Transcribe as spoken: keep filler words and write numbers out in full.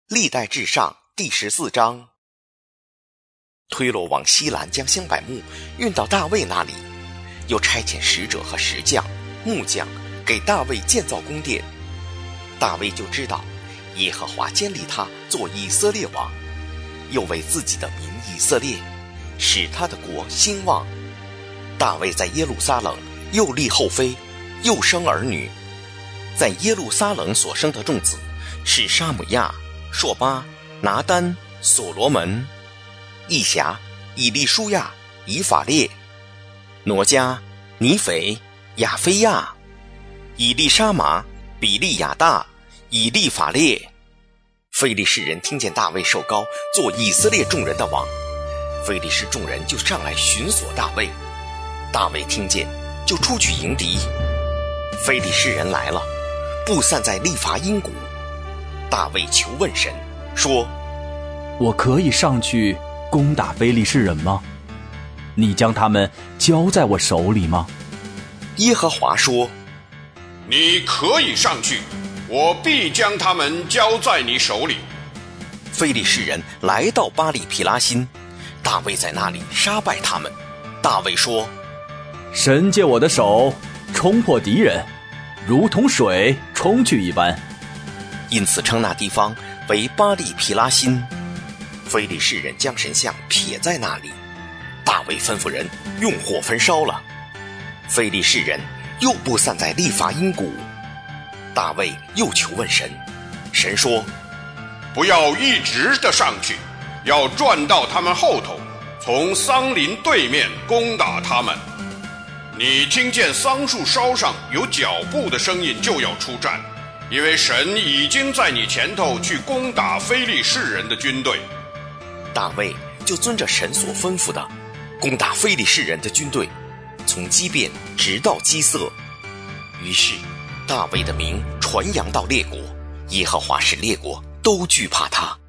历代志上第十四章。推罗王西兰将香柏木运到大卫那里，又差遣使者和石匠、木匠给大卫建造宫殿。大卫就知道耶和华坚立他做以色列王，又为自己的民以色列使他的国兴旺。大卫在耶路撒冷又立后妃，又生儿女。在耶路撒冷所生的众子是沙姆亚、朔巴、拿单、所罗门、义侠、以利舒亚、以法列、挪迦、尼斐、亚非亚、以利沙玛、比利亚大、以利法列。非利士人听见大卫受膏做以色列众人的王，非利士众人就上来寻索大卫。大卫听见，就出去迎敌。非利士人来了，布散在利伐因谷。大卫求问神，说： 我可以上去攻打非利士人吗？你将他们交在我手里吗？ 耶和华说： 你可以上去，我必将他们交在你手里。 非利士人来到巴力毗拉辛，大卫在那里杀败他们。大卫说： 神借我的手冲破敌人，如同水冲去一般。 因此称那地方为巴力毗拉辛。非利士人将神像撇在那里，大卫吩咐人用火焚烧了。非利士人又布散在利伐因谷。大卫又求问神，神说： 不要一直的上去，要转到他们后头，从桑林对面攻打他们。你听见桑树梢上有脚步的声音，就要出战，因为神已经在你前头去攻打非利士人的军队。 大卫就遵着神所吩咐的，攻打非利士人的军队，从基遍直到基色。于是大卫的名传扬到列国，耶和华使列国都惧怕他。